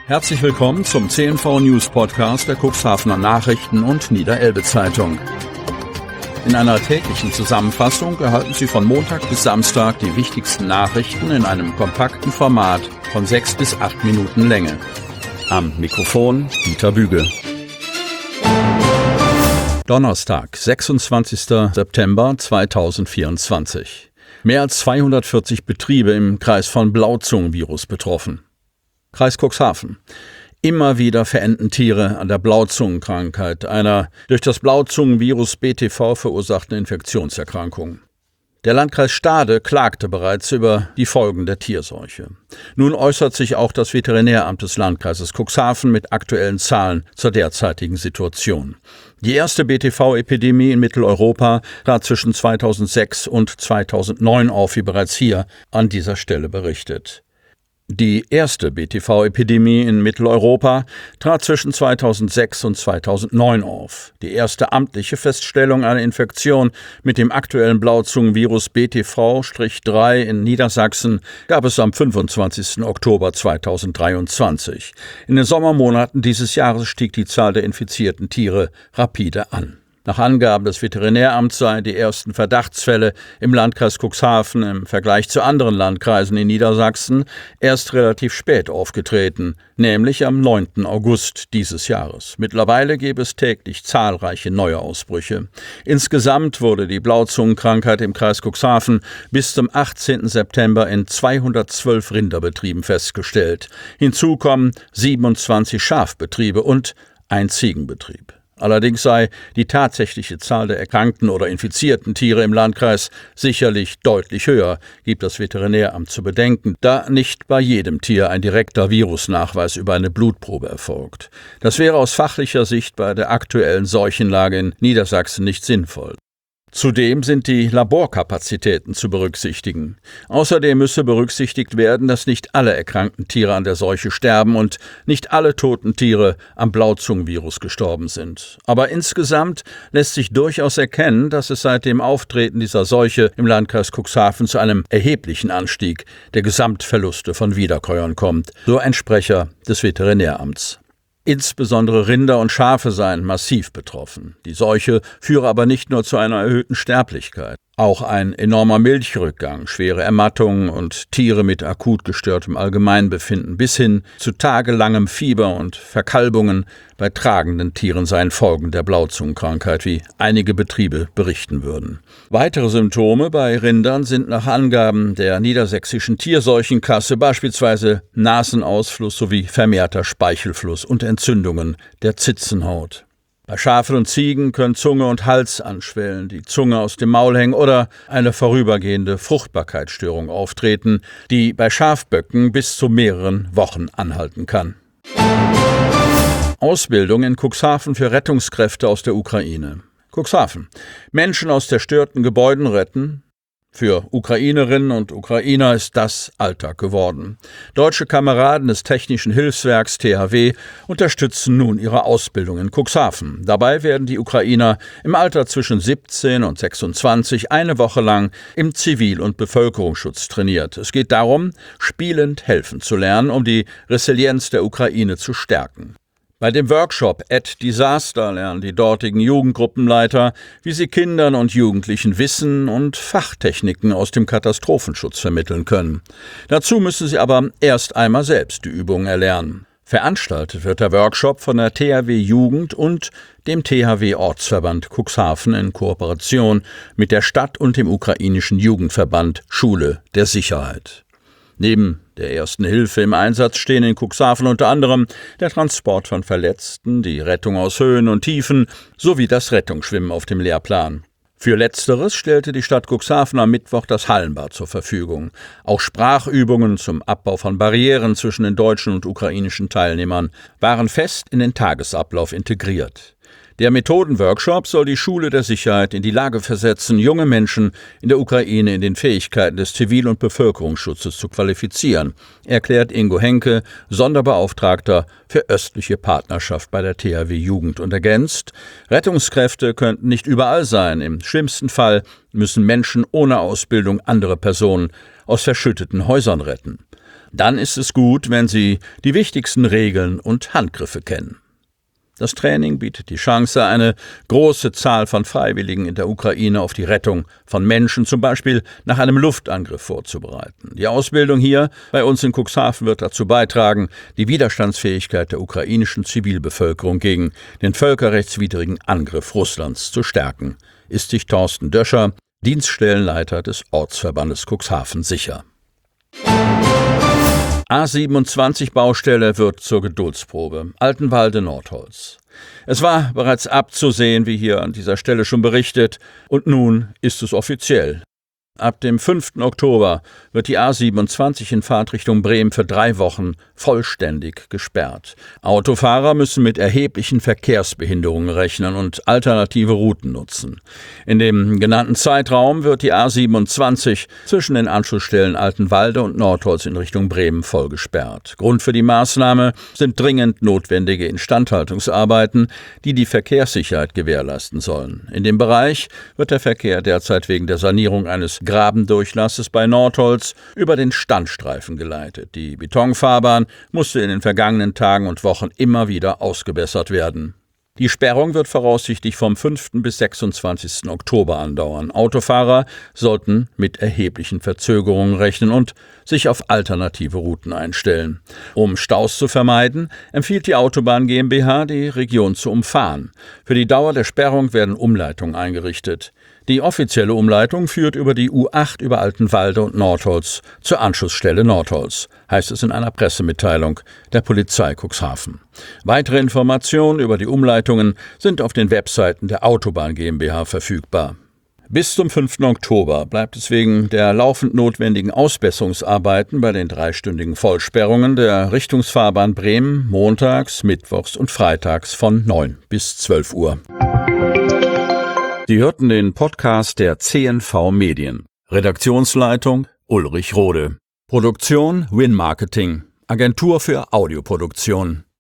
Herzlich willkommen zum CNV News Podcast der Cuxhavener Nachrichten und Niederelbe Zeitung. In einer täglichen Zusammenfassung erhalten Sie von Montag bis Samstag die wichtigsten Nachrichten in einem kompakten Format von 6 bis 8 Minuten Länge. Am Mikrofon Dieter Büge. Donnerstag, 26. September 2024. Mehr als 240 Betriebe im Kreis von Blauzungenvirus betroffen. Kreis Cuxhaven. Immer wieder verenden Tiere an der Blauzungenkrankheit, einer durch das Blauzungenvirus BTV verursachten Infektionserkrankung. Der Landkreis Stade klagte bereits über die Folgen der Tierseuche. Nun äußert sich auch das Veterinäramt des Landkreises Cuxhaven mit aktuellen Zahlen zur derzeitigen Situation. Die erste BTV-Epidemie in Mitteleuropa trat zwischen 2006 und 2009 auf, wie bereits hier an dieser Stelle berichtet. Die erste BTV-Epidemie in Mitteleuropa trat zwischen 2006 und 2009 auf. Die erste amtliche Feststellung einer Infektion mit dem aktuellen Blauzungenvirus BTV-3 in Niedersachsen gab es am 25. Oktober 2023. In den Sommermonaten dieses Jahres stieg die Zahl der infizierten Tiere rapide an. Nach Angaben des Veterinäramts seien die ersten Verdachtsfälle im Landkreis Cuxhaven im Vergleich zu anderen Landkreisen in Niedersachsen erst relativ spät aufgetreten, nämlich am 9. August dieses Jahres. Mittlerweile gäbe es täglich zahlreiche neue Ausbrüche. Insgesamt wurde die Blauzungenkrankheit im Kreis Cuxhaven bis zum 18. September in 212 Rinderbetrieben festgestellt. Hinzu kommen 27 Schafbetriebe und ein Ziegenbetrieb. Allerdings sei die tatsächliche Zahl der erkrankten oder infizierten Tiere im Landkreis sicherlich deutlich höher, gibt das Veterinäramt zu bedenken, da nicht bei jedem Tier ein direkter Virusnachweis über eine Blutprobe erfolgt. Das wäre aus fachlicher Sicht bei der aktuellen Seuchenlage in Niedersachsen nicht sinnvoll. Zudem sind die Laborkapazitäten zu berücksichtigen. Außerdem müsse berücksichtigt werden, dass nicht alle erkrankten Tiere an der Seuche sterben und nicht alle toten Tiere am Blauzungenvirus gestorben sind. Aber insgesamt lässt sich durchaus erkennen, dass es seit dem Auftreten dieser Seuche im Landkreis Cuxhaven zu einem erheblichen Anstieg der Gesamtverluste von Wiederkäuern kommt, so ein Sprecher des Veterinäramts. Insbesondere Rinder und Schafe seien massiv betroffen. Die Seuche führe aber nicht nur zu einer erhöhten Sterblichkeit. Auch ein enormer Milchrückgang, schwere Ermattungen und Tiere mit akut gestörtem Allgemeinbefinden bis hin zu tagelangem Fieber und Verkalbungen bei tragenden Tieren seien Folgen der Blauzungenkrankheit, wie einige Betriebe berichten würden. Weitere Symptome bei Rindern sind nach Angaben der Niedersächsischen Tierseuchenkasse beispielsweise Nasenausfluss sowie vermehrter Speichelfluss und Entzündungen der Zitzenhaut. Bei Schafen und Ziegen können Zunge und Hals anschwellen, die Zunge aus dem Maul hängen oder eine vorübergehende Fruchtbarkeitsstörung auftreten, die bei Schafböcken bis zu mehreren Wochen anhalten kann. Ausbildung in Cuxhaven für Rettungskräfte aus der Ukraine. Cuxhaven. Menschen aus zerstörten Gebäuden retten. Für Ukrainerinnen und Ukrainer ist das Alltag geworden. Deutsche Kameraden des Technischen Hilfswerks THW unterstützen nun ihre Ausbildung in Cuxhaven. Dabei werden die Ukrainer im Alter zwischen 17 und 26 eine Woche lang im Zivil- und Bevölkerungsschutz trainiert. Es geht darum, spielend helfen zu lernen, um die Resilienz der Ukraine zu stärken. Bei dem Workshop At Disaster lernen die dortigen Jugendgruppenleiter, wie sie Kindern und Jugendlichen Wissen und Fachtechniken aus dem Katastrophenschutz vermitteln können. Dazu müssen sie aber erst einmal selbst die Übungen erlernen. Veranstaltet wird der Workshop von der THW Jugend und dem THW Ortsverband Cuxhaven in Kooperation mit der Stadt und dem ukrainischen Jugendverband Schule der Sicherheit. Neben der ersten Hilfe im Einsatz stehen in Cuxhaven unter anderem der Transport von Verletzten, die Rettung aus Höhen und Tiefen sowie das Rettungsschwimmen auf dem Lehrplan. Für Letzteres stellte die Stadt Cuxhaven am Mittwoch das Hallenbad zur Verfügung. Auch Sprachübungen zum Abbau von Barrieren zwischen den deutschen und ukrainischen Teilnehmern waren fest in den Tagesablauf integriert. Der Methodenworkshop soll die Schule der Sicherheit in die Lage versetzen, junge Menschen in der Ukraine in den Fähigkeiten des Zivil- und Bevölkerungsschutzes zu qualifizieren, erklärt Ingo Henke, Sonderbeauftragter für östliche Partnerschaft bei der THW Jugend, und ergänzt: Rettungskräfte könnten nicht überall sein. Im schlimmsten Fall müssen Menschen ohne Ausbildung andere Personen aus verschütteten Häusern retten. Dann ist es gut, wenn Sie die wichtigsten Regeln und Handgriffe kennen. Das Training bietet die Chance, eine große Zahl von Freiwilligen in der Ukraine auf die Rettung von Menschen, zum Beispiel nach einem Luftangriff, vorzubereiten. Die Ausbildung hier bei uns in Cuxhaven wird dazu beitragen, die Widerstandsfähigkeit der ukrainischen Zivilbevölkerung gegen den völkerrechtswidrigen Angriff Russlands zu stärken, ist sich Thorsten Döscher, Dienststellenleiter des Ortsverbandes Cuxhaven, sicher. A27-Baustelle wird zur Geduldsprobe. Altenwalde-Nordholz. Es war bereits abzusehen, wie hier an dieser Stelle schon berichtet, und nun ist es offiziell. Ab dem 5. Oktober wird die A27 in Fahrtrichtung Bremen für 3 Wochen vollständig gesperrt. Autofahrer müssen mit erheblichen Verkehrsbehinderungen rechnen und alternative Routen nutzen. In dem genannten Zeitraum wird die A27 zwischen den Anschlussstellen Altenwalde und Nordholz in Richtung Bremen voll gesperrt. Grund für die Maßnahme sind dringend notwendige Instandhaltungsarbeiten, die die Verkehrssicherheit gewährleisten sollen. In dem Bereich wird der Verkehr derzeit wegen der Sanierung eines Grabendurchlasses bei Nordholz über den Standstreifen geleitet. Die Betonfahrbahn musste in den vergangenen Tagen und Wochen immer wieder ausgebessert werden. Die Sperrung wird voraussichtlich vom 5. bis 26. Oktober andauern. Autofahrer sollten mit erheblichen Verzögerungen rechnen und sich auf alternative Routen einstellen. Um Staus zu vermeiden, empfiehlt die Autobahn GmbH, die Region zu umfahren. Für die Dauer der Sperrung werden Umleitungen eingerichtet. Die offizielle Umleitung führt über die U8 über Altenwalde und Nordholz zur Anschlussstelle Nordholz, heißt es in einer Pressemitteilung der Polizei Cuxhaven. Weitere Informationen über die Umleitungen sind auf den Webseiten der Autobahn GmbH verfügbar. Bis zum 5. Oktober bleibt es wegen der laufend notwendigen Ausbesserungsarbeiten bei den 3-stündigen Vollsperrungen der Richtungsfahrbahn Bremen montags, mittwochs und freitags von 9 bis 12 Uhr. Sie hörten den Podcast der CNV Medien. Redaktionsleitung Ulrich Rode. Produktion Win Marketing. Agentur für Audioproduktion.